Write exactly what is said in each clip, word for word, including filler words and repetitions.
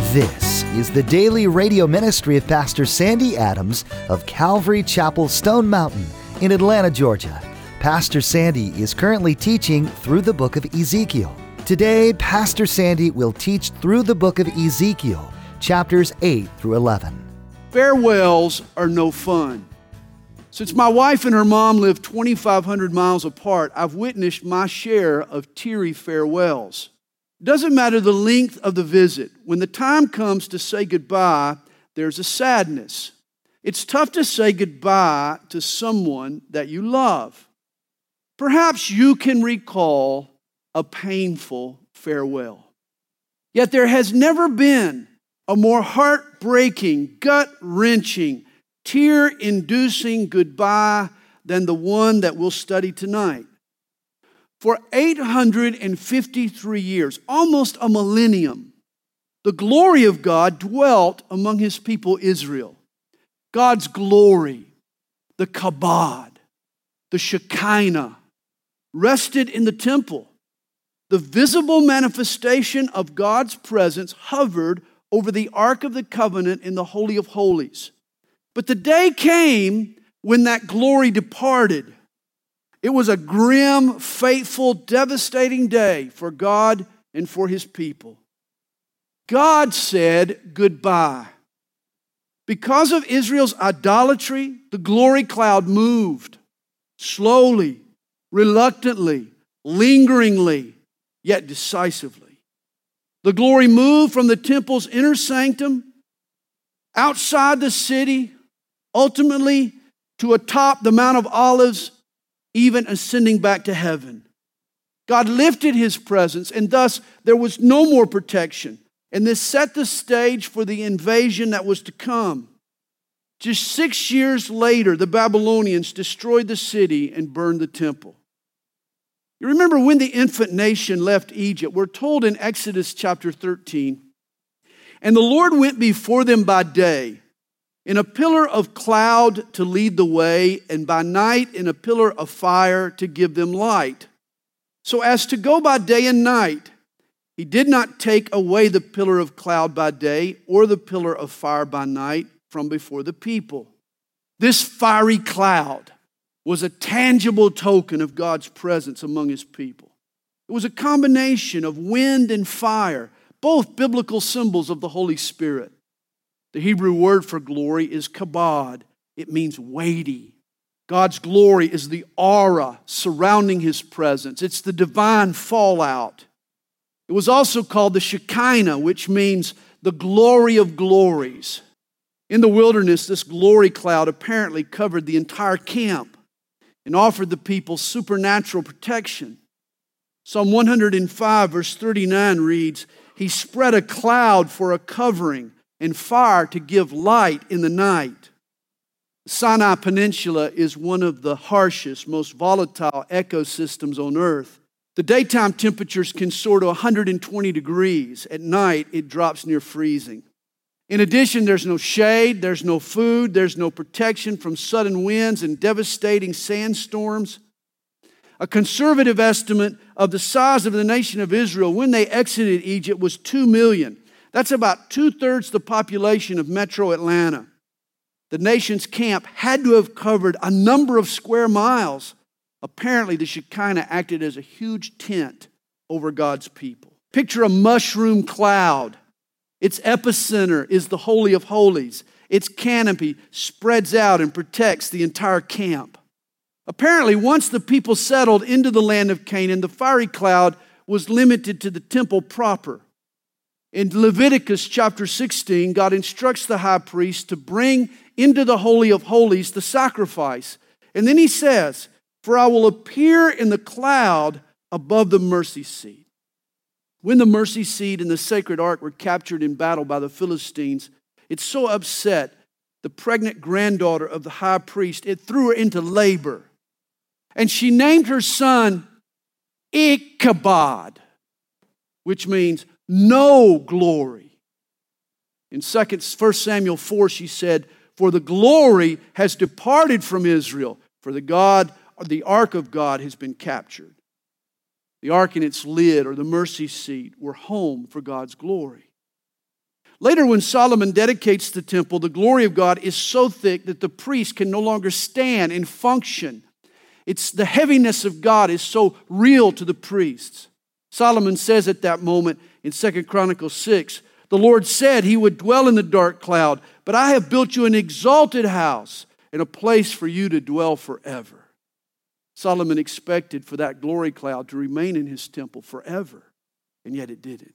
This is the daily radio ministry of Pastor Sandy Adams of Calvary Chapel, Stone Mountain in Atlanta, Georgia. Pastor Sandy is currently teaching through the book of Ezekiel. Today, Pastor Sandy will teach through the book of Ezekiel, chapters eight through eleven. Farewells are no fun. Since my wife and her mom live twenty-five hundred miles apart, I've witnessed my share of teary farewells. It doesn't matter the length of the visit. When the time comes to say goodbye, there's a sadness. It's tough to say goodbye to someone that you love. Perhaps you can recall a painful farewell. Yet there has never been a more heartbreaking, gut-wrenching, tear-inducing goodbye than the one that we'll study tonight. For eight hundred fifty-three years, almost a millennium, the glory of God dwelt among His people Israel. God's glory, the kabod, the Shekinah, rested in the temple. The visible manifestation of God's presence hovered over the Ark of the Covenant in the Holy of Holies. But the day came when that glory departed. It was a grim, fateful, devastating day for God and for His people. God said goodbye. Because of Israel's idolatry, the glory cloud moved slowly, reluctantly, lingeringly, yet decisively. The glory moved from the temple's inner sanctum outside the city, ultimately to atop the Mount of Olives, even ascending back to heaven. God lifted His presence, and thus there was no more protection. And this set the stage for the invasion that was to come. Just six years later, the Babylonians destroyed the city and burned the temple. You remember when the infant nation left Egypt? We're told in Exodus chapter thirteen, "And the Lord went before them by day in a pillar of cloud to lead the way, and by night in a pillar of fire to give them light, so as to go by day and night. He did not take away the pillar of cloud by day or the pillar of fire by night from before the people." This fiery cloud was a tangible token of God's presence among His people. It was a combination of wind and fire, both biblical symbols of the Holy Spirit. The Hebrew word for glory is kabod. It means weighty. God's glory is the aura surrounding His presence. It's the divine fallout. It was also called the Shekinah, which means the glory of glories. In the wilderness, this glory cloud apparently covered the entire camp and offered the people supernatural protection. Psalm one hundred five verse thirty-nine reads, "He spread a cloud for a covering and fire to give light in the night." The Sinai Peninsula is one of the harshest, most volatile ecosystems on earth. The daytime temperatures can soar to one hundred twenty degrees. At night, it drops near freezing. In addition, there's no shade, there's no food, there's no protection from sudden winds and devastating sandstorms. A conservative estimate of the size of the nation of Israel when they exited Egypt was two million. That's about two-thirds the population of metro Atlanta. The nation's camp had to have covered a number of square miles. Apparently, the Shekinah acted as a huge tent over God's people. Picture a mushroom cloud. Its epicenter is the Holy of Holies. Its canopy spreads out and protects the entire camp. Apparently, once the people settled into the land of Canaan, the fiery cloud was limited to the temple proper. In Leviticus chapter sixteen, God instructs the high priest to bring into the Holy of Holies the sacrifice. And then He says, "For I will appear in the cloud above the mercy seat." When the mercy seat and the sacred ark were captured in battle by the Philistines, it so upset the pregnant granddaughter of the high priest, it threw her into labor. And she named her son Ichabod, which means no glory. In First Samuel four, she said, "For the glory has departed from Israel, for the God, or the ark of God has been captured." The ark and its lid, or the mercy seat, were home for God's glory. Later, when Solomon dedicates the temple, the glory of God is so thick that the priest can no longer stand and function. It's the heaviness of God is so real to the priests. Solomon says at that moment in Second Chronicles six, the Lord said he would dwell in the dark cloud, but I have built you an exalted house and a place for you to dwell forever. Solomon expected for that glory cloud to remain in his temple forever, and yet it didn't.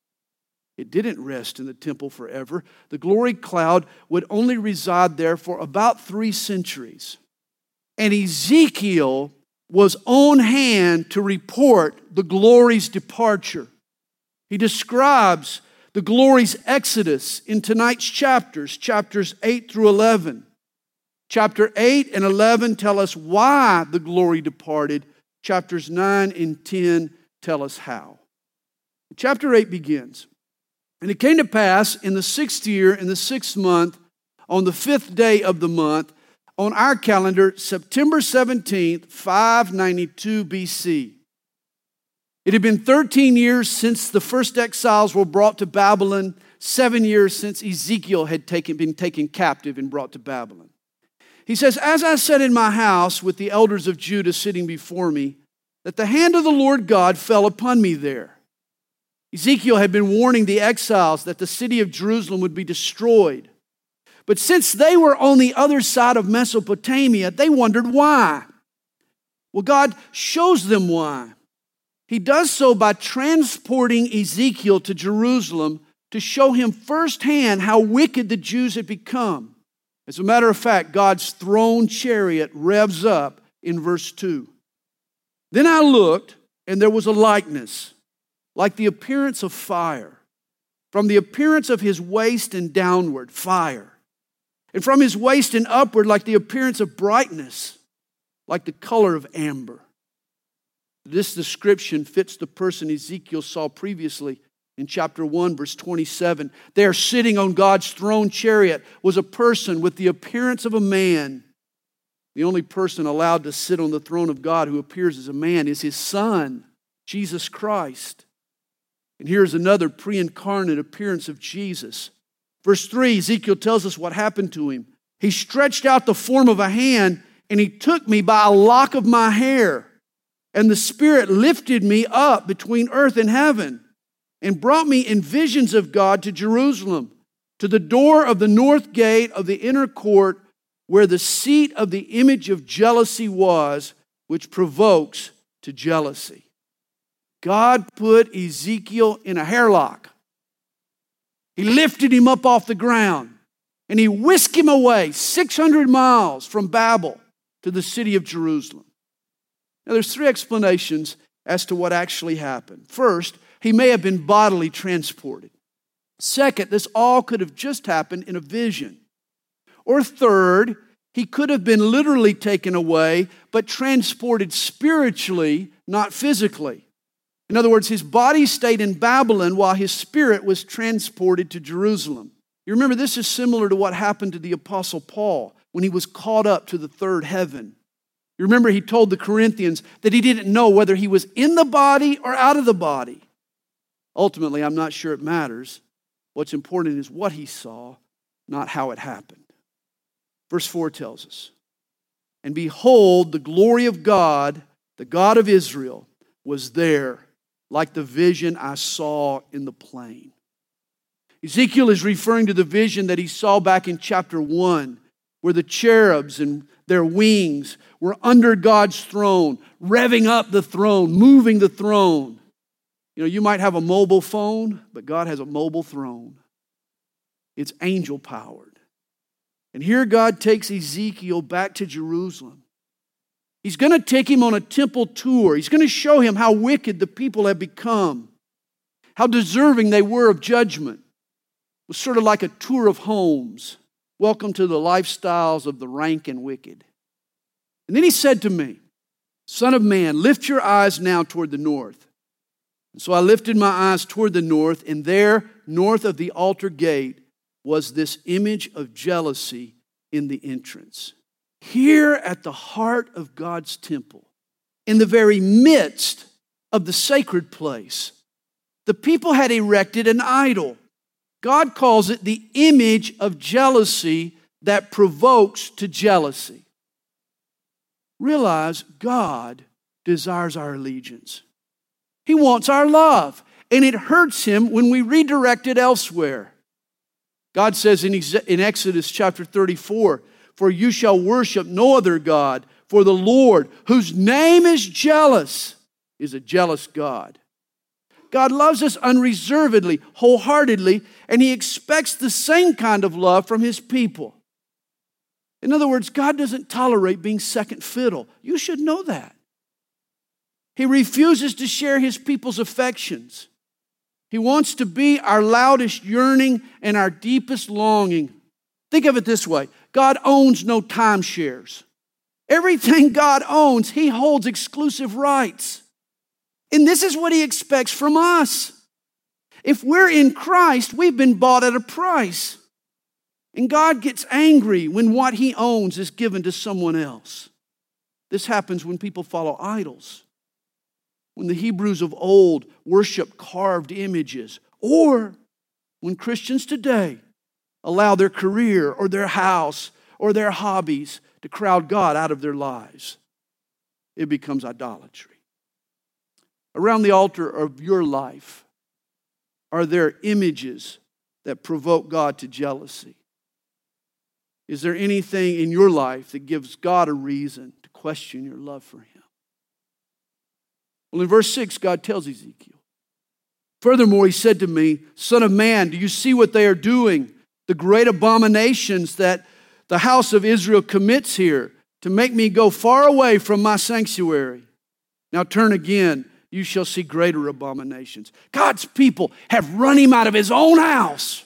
It didn't rest in the temple forever. The glory cloud would only reside there for about three centuries. And Ezekiel was on hand to report the glory's departure. He describes the glory's exodus in tonight's chapters, chapters eight through eleven. Chapter eight and eleven tell us why the glory departed. Chapters nine and ten tell us how. Chapter eight begins. And it came to pass in the sixth year, in the sixth month, on the fifth day of the month, on our calendar, September seventeenth, five ninety-two B C. It had been thirteen years since the first exiles were brought to Babylon, seven years since Ezekiel had taken, been taken captive and brought to Babylon. He says, as I sat in my house with the elders of Judah sitting before me, that the hand of the Lord God fell upon me there. Ezekiel had been warning the exiles that the city of Jerusalem would be destroyed. But since they were on the other side of Mesopotamia, they wondered why. Well, God shows them why. He does so by transporting Ezekiel to Jerusalem to show him firsthand how wicked the Jews had become. As a matter of fact, God's throne chariot revs up in verse two. Then I looked, and there was a likeness, like the appearance of fire. From the appearance of his waist and downward, fire. And from his waist and upward, like the appearance of brightness, like the color of amber. This description fits the person Ezekiel saw previously in chapter one, verse twenty-seven. There, sitting on God's throne chariot, was a person with the appearance of a man. The only person allowed to sit on the throne of God who appears as a man is his Son, Jesus Christ. And here's another pre-incarnate appearance of Jesus. Verse three, Ezekiel tells us what happened to him. He stretched out the form of a hand, and he took me by a lock of my hair. And the Spirit lifted me up between earth and heaven and brought me in visions of God to Jerusalem, to the door of the north gate of the inner court, where the seat of the image of jealousy was, which provokes to jealousy. God put Ezekiel in a hairlock. He lifted him up off the ground, and he whisked him away six hundred miles from Babel to the city of Jerusalem. Now, there's three explanations as to what actually happened. First, he may have been bodily transported. Second, this all could have just happened in a vision. Or third, he could have been literally taken away, but transported spiritually, not physically. In other words, his body stayed in Babylon while his spirit was transported to Jerusalem. You remember, this is similar to what happened to the Apostle Paul when he was caught up to the third heaven. You remember, he told the Corinthians that he didn't know whether he was in the body or out of the body. Ultimately, I'm not sure it matters. What's important is what he saw, not how it happened. Verse four tells us, and behold, the glory of God, the God of Israel, was there, like the vision I saw in the plain. Ezekiel is referring to the vision that he saw back in chapter one, where the cherubs and their wings were under God's throne, revving up the throne, moving the throne. You know, you might have a mobile phone, but God has a mobile throne. It's angel powered. And here God takes Ezekiel back to Jerusalem. He's going to take him on a temple tour. He's going to show him how wicked the people have become, how deserving they were of judgment. It was sort of like a tour of homes. Welcome to the lifestyles of the rank and wicked. And then he said to me, Son of man, lift your eyes now toward the north. And so I lifted my eyes toward the north, and there, north of the altar gate, was this image of jealousy in the entrance. Here at the heart of God's temple, in the very midst of the sacred place, the people had erected an idol. God calls it the image of jealousy that provokes to jealousy. Realize God desires our allegiance. He wants our love, and it hurts Him when we redirect it elsewhere. God says in Exodus chapter thirty-four, "For you shall worship no other God, for the Lord, whose name is jealous, is a jealous God." God loves us unreservedly, wholeheartedly, and He expects the same kind of love from His people. In other words, God doesn't tolerate being second fiddle. You should know that. He refuses to share His people's affections. He wants to be our loudest yearning and our deepest longing. Think of it this way. God owns no timeshares. Everything God owns, He holds exclusive rights. And this is what He expects from us. If we're in Christ, we've been bought at a price. And God gets angry when what He owns is given to someone else. This happens when people follow idols. When the Hebrews of old worship carved images, or when Christians today allow their career or their house or their hobbies to crowd God out of their lives, it becomes idolatry. Around the altar of your life, are there images that provoke God to jealousy? Is there anything in your life that gives God a reason to question your love for Him? Well, in verse six, God tells Ezekiel, "Furthermore, He said to me, Son of man, do you see what they are doing? The great abominations that the house of Israel commits here to make me go far away from my sanctuary. Now turn again, you shall see greater abominations." God's people have run Him out of His own house.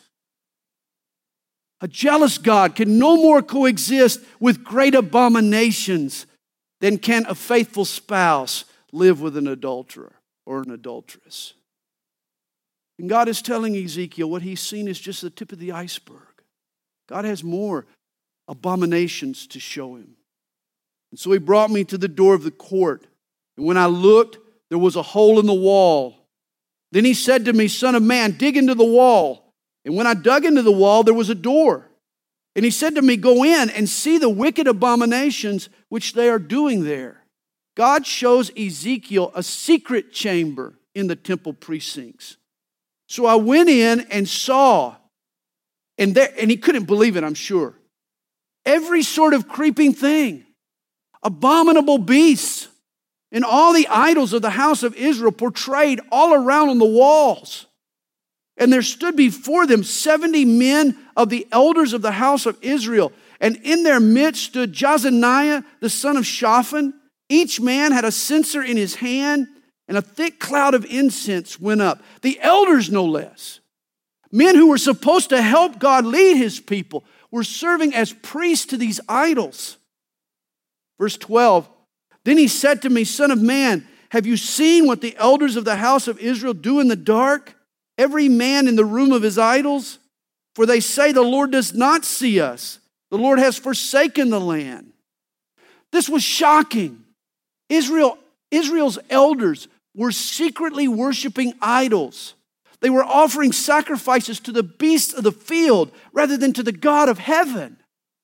A jealous God can no more coexist with great abominations than can a faithful spouse live with an adulterer or an adulteress. And God is telling Ezekiel what he's seen is just the tip of the iceberg. God has more abominations to show him. And so He brought me to the door of the court. And when I looked, there was a hole in the wall. Then He said to me, "Son of man, dig into the wall." And when I dug into the wall, there was a door. And He said to me, "Go in and see the wicked abominations which they are doing there." God shows Ezekiel a secret chamber in the temple precincts. So I went in and saw, and there, and he couldn't believe it, I'm sure. Every sort of creeping thing, abominable beasts, and all the idols of the house of Israel portrayed all around on the walls. And there stood before them seventy men of the elders of the house of Israel. And in their midst stood Jazaniah, the son of Shaphan. Each man had a censer in his hand, and a thick cloud of incense went up. The elders, no less, men who were supposed to help God lead His people, were serving as priests to these idols. Verse twelve, then He said to me, "Son of man, have you seen what the elders of the house of Israel do in the dark? Every man in the room of his idols? For they say the Lord does not see us. The Lord has forsaken the land." This was shocking. Israel, Israel's elders were secretly worshiping idols. They were offering sacrifices to the beasts of the field rather than to the God of heaven.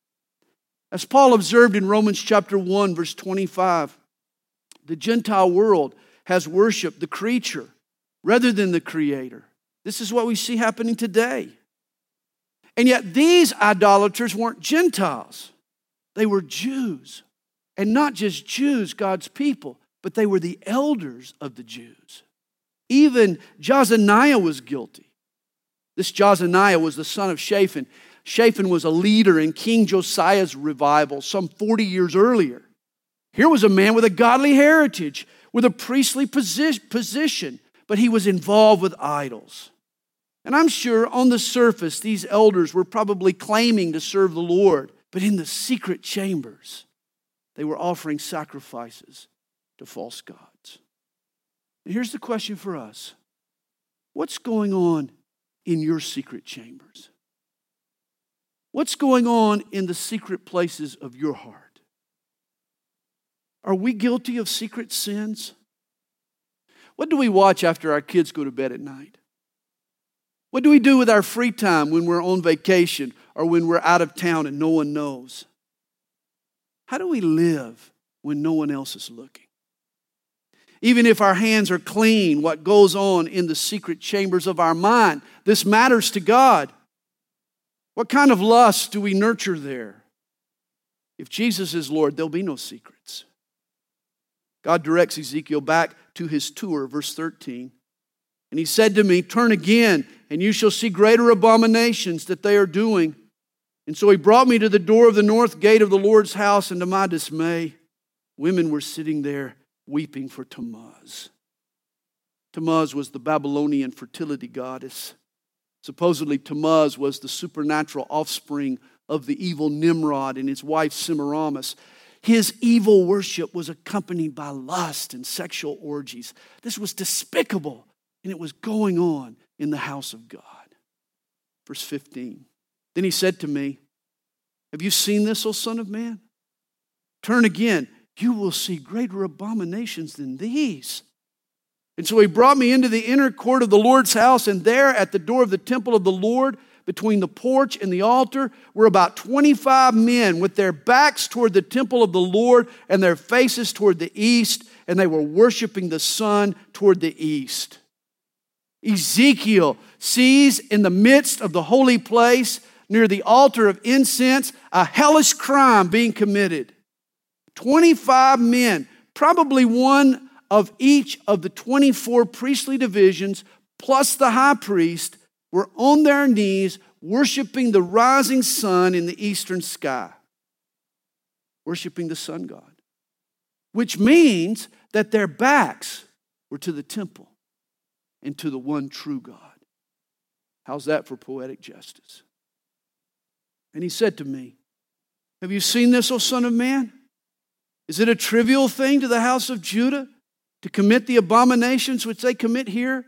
As Paul observed in Romans chapter one, verse twenty-five, the Gentile world has worshiped the creature rather than the Creator. This is what we see happening today. And yet these idolaters weren't Gentiles. They were Jews. And not just Jews, God's people, but they were the elders of the Jews. Even Jazaniah was guilty. This Jazaniah was the son of Shaphan. Shaphan was a leader in King Josiah's revival some forty years earlier. Here was a man with a godly heritage, with a priestly position, but he was involved with idols. And I'm sure on the surface, these elders were probably claiming to serve the Lord, but in the secret chambers, they were offering sacrifices to false gods. And here's the question for us. What's going on in your secret chambers? What's going on in the secret places of your heart? Are we guilty of secret sins? What do we watch after our kids go to bed at night? What do we do with our free time when we're on vacation or when we're out of town and no one knows? How do we live when no one else is looking? Even if our hands are clean, what goes on in the secret chambers of our mind, this matters to God. What kind of lust do we nurture there? If Jesus is Lord, there'll be no secrets. God directs Ezekiel back to his tour, verse thirteen. And he said to me, turn again, and you shall see greater abominations that they are doing. And so he brought me to the door of the north gate of the Lord's house, and to my dismay, women were sitting there weeping for Tammuz. Tammuz was the Babylonian fertility goddess. Supposedly Tammuz was the supernatural offspring of the evil Nimrod and his wife Semiramis. His evil worship was accompanied by lust and sexual orgies. This was despicable, and it was going on in the house of God. Verse fifteen. Then he said to me, have you seen this, O son of man? Turn again. You will see greater abominations than these. And so he brought me into the inner court of the Lord's house, and there at the door of the temple of the Lord, between the porch and the altar, were about twenty-five men with their backs toward the temple of the Lord and their faces toward the east, and they were worshiping the sun toward the east. Ezekiel sees in the midst of the holy place, near the altar of incense, a hellish crime being committed. twenty-five men, probably one of each of the twenty-four priestly divisions, plus the high priest, were on their knees worshiping the rising sun in the eastern sky. Worshiping the sun god. Which means that their backs were to the temple and to the one true God. How's that for poetic justice? And he said to me, have you seen this, O son of man? Is it a trivial thing to the house of Judah to commit the abominations which they commit here?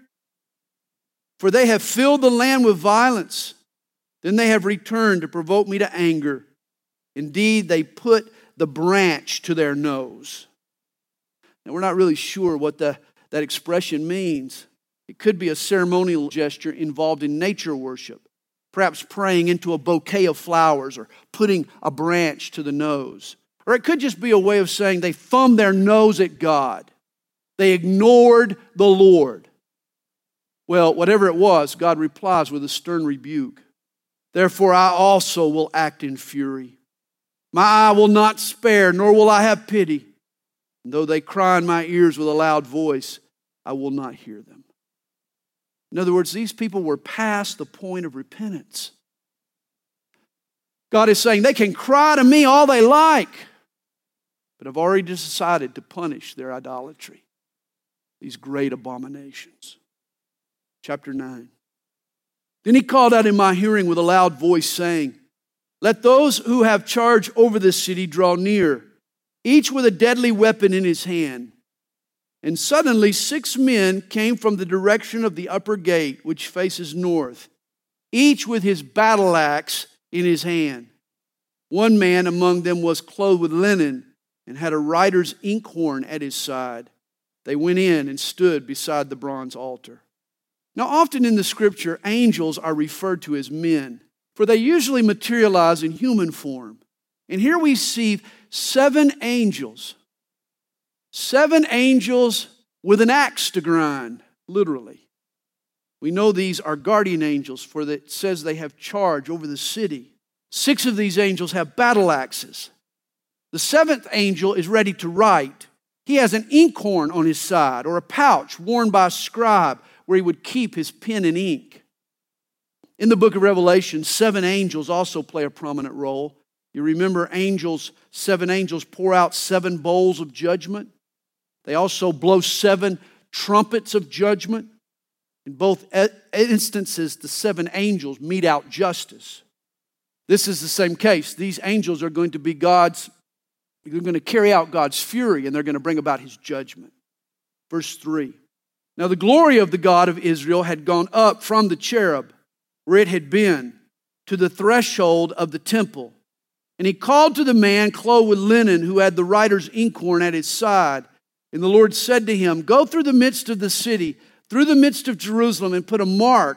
For they have filled the land with violence. Then they have returned to provoke me to anger. Indeed, they put the branch to their nose. Now, we're not really sure what the, that expression means. It could be a ceremonial gesture involved in nature worship, perhaps praying into a bouquet of flowers or putting a branch to the nose. Or it could just be a way of saying they thumbed their nose at God. They ignored the Lord. Well, whatever it was, God replies with a stern rebuke. Therefore, I also will act in fury. My eye will not spare, nor will I have pity. And though they cry in my ears with a loud voice, I will not hear them. In other words, these people were past the point of repentance. God is saying they can cry to me all they like, but I've already decided to punish their idolatry, these great abominations. Chapter nine. Then he called out in my hearing with a loud voice, saying, let those who have charge over this city draw near, each with a deadly weapon in his hand. And suddenly six men came from the direction of the upper gate, which faces north, each with his battle axe in his hand. One man among them was clothed with linen and had a writer's inkhorn at his side. They went in and stood beside the bronze altar. Now, often in the Scripture, angels are referred to as men, for they usually materialize in human form. And here we see seven angels. Seven angels with an axe to grind, literally. We know these are guardian angels, for it says they have charge over the city. Six of these angels have battle axes. The seventh angel is ready to write. He has an inkhorn on his side, or a pouch worn by a scribe where he would keep his pen and ink. In the book of Revelation, seven angels also play a prominent role. You remember angels, seven angels pour out seven bowls of judgment. They also blow seven trumpets of judgment. In both instances, the seven angels mete out justice. This is the same case. These angels are going to be God's, they're going to carry out God's fury, and they're going to bring about His judgment. Verse three. Now the glory of the God of Israel had gone up from the cherub, where it had been, to the threshold of the temple. And he called to the man clothed with linen, who had the writer's inkhorn at his side. And the Lord said to him, go through the midst of the city, through the midst of Jerusalem, and put a mark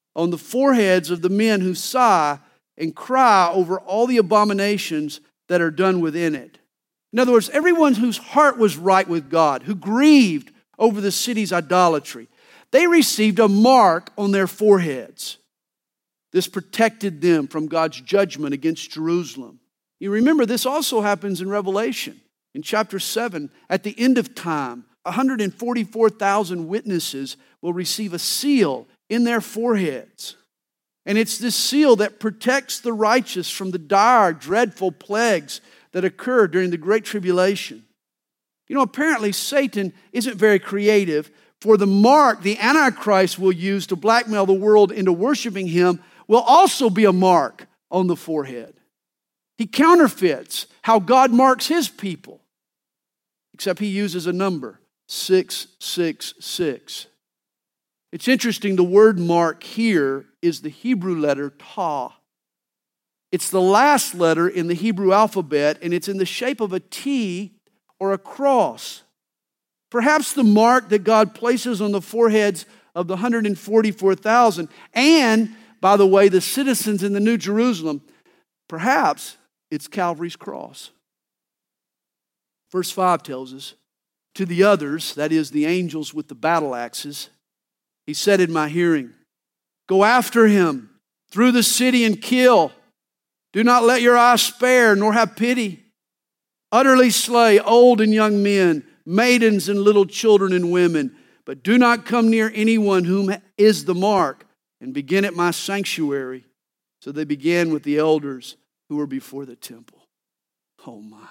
on the foreheads of the men who sigh and cry over all the abominations that are done within it. In other words, everyone whose heart was right with God, who grieved over the city's idolatry, they received a mark on their foreheads. This protected them from God's judgment against Jerusalem. You remember, this also happens in Revelation. In chapter seven, at the end of time, one hundred forty-four thousand witnesses will receive a seal in their foreheads. And it's this seal that protects the righteous from the dire, dreadful plagues that occur during the Great Tribulation. You know, apparently Satan isn't very creative, for the mark the Antichrist will use to blackmail the world into worshiping him will also be a mark on the forehead. He counterfeits how God marks his people, except he uses a number, six six six. It's interesting, the word mark here is the Hebrew letter Ta. It's the last letter in the Hebrew alphabet, and it's in the shape of a T or a cross. Perhaps the mark that God places on the foreheads of the one hundred forty-four thousand, and, by the way, the citizens in the New Jerusalem, perhaps it's Calvary's cross. Verse five tells us, to the others, that is, the angels with the battle axes, he said in my hearing, go after him through the city and kill. Do not let your eyes spare, nor have pity. Utterly slay old and young men, maidens and little children and women, but do not come near anyone whom is the mark, and begin at my sanctuary. So they began with the elders who were before the temple. Oh my.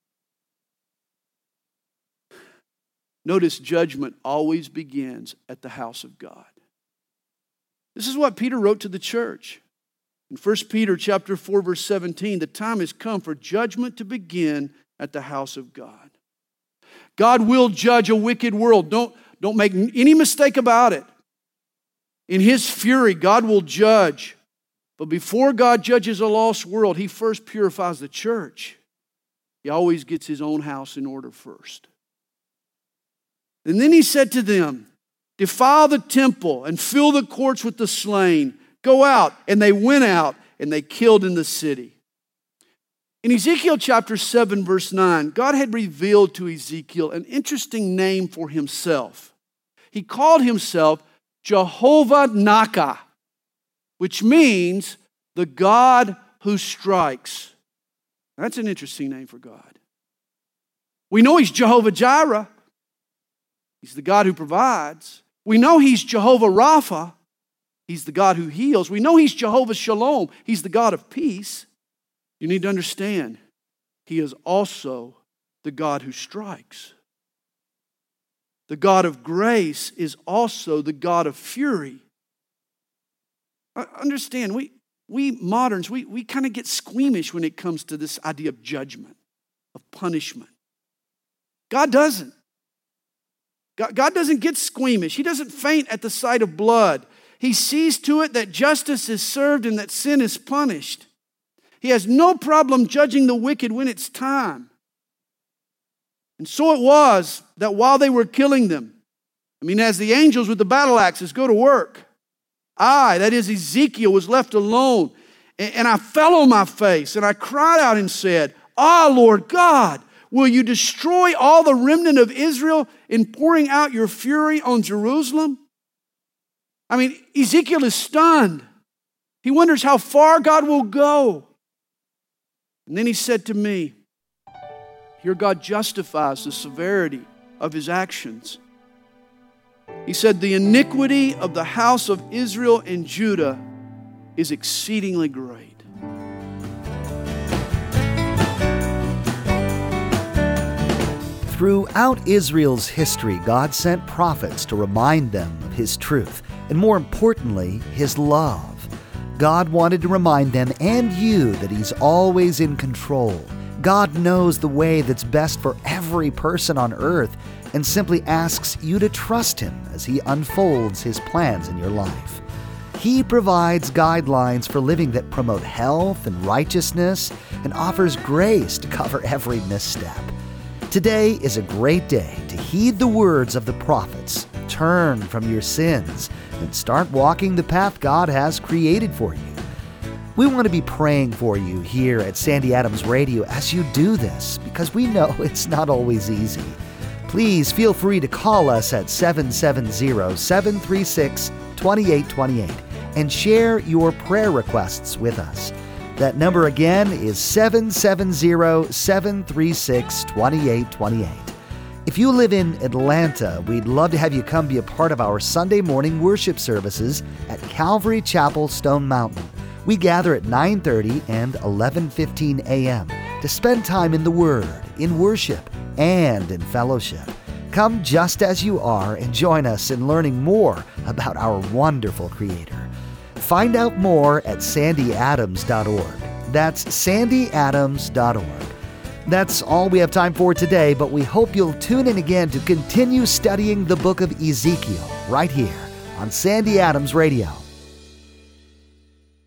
Notice judgment always begins at the house of God. This is what Peter wrote to the church. In First Peter chapter four, verse seventeen, the time has come for judgment to begin at the house of God. God will judge a wicked world. Don't, don't make any mistake about it. In His fury, God will judge. But before God judges a lost world, He first purifies the church. He always gets His own house in order first. And then He said to them, defile the temple and fill the courts with the slain. Go out. And they went out and they killed in the city. In Ezekiel chapter seven, verse nine, God had revealed to Ezekiel an interesting name for Himself. He called Himself Jehovah Nakah, which means the God who strikes. That's an interesting name for God. We know He's Jehovah Jireh. He's the God who provides. We know He's Jehovah Rapha. He's the God who heals. We know He's Jehovah Shalom. He's the God of peace. You need to understand, He is also the God who strikes. The God of grace is also the God of fury. Understand, we, we moderns, we, we kind of get squeamish when it comes to this idea of judgment, of punishment. God doesn't. God, God doesn't get squeamish. He doesn't faint at the sight of blood. He sees to it that justice is served and that sin is punished. He has no problem judging the wicked when it's time. And so it was that while they were killing them, I mean, as the angels with the battle axes go to work, I, that is Ezekiel, was left alone. And I fell on my face and I cried out and said, Ah, Lord God, will you destroy all the remnant of Israel in pouring out your fury on Jerusalem? I mean, Ezekiel is stunned. He wonders how far God will go. And then he said to me, here God justifies the severity of His actions. He said, the iniquity of the house of Israel and Judah is exceedingly great. Throughout Israel's history, God sent prophets to remind them of His truth, and more importantly, His love. God wanted to remind them and you that He's always in control. God knows the way that's best for every person on earth and simply asks you to trust Him as He unfolds His plans in your life. He provides guidelines for living that promote health and righteousness and offers grace to cover every misstep. Today is a great day to heed the words of the prophets turn from your sins and start walking the path God has created for you. We want to be praying for you here at Sandy Adams Radio as you do this, because we know it's not always easy. Please feel free to call us at seven seven zero, seven three six, two eight two eight and share your prayer requests with us. That number again is seven seven zero, seven three six, two eight two eight. If you live in Atlanta, we'd love to have you come be a part of our Sunday morning worship services at Calvary Chapel, Stone Mountain. We gather at nine thirty and eleven fifteen a.m. to spend time in the Word, in worship, and in fellowship. Come just as you are and join us in learning more about our wonderful Creator. Find out more at sandy adams dot org. That's sandy adams dot org. That's all we have time for today, but we hope you'll tune in again to continue studying the book of Ezekiel right here on Sandy Adams Radio.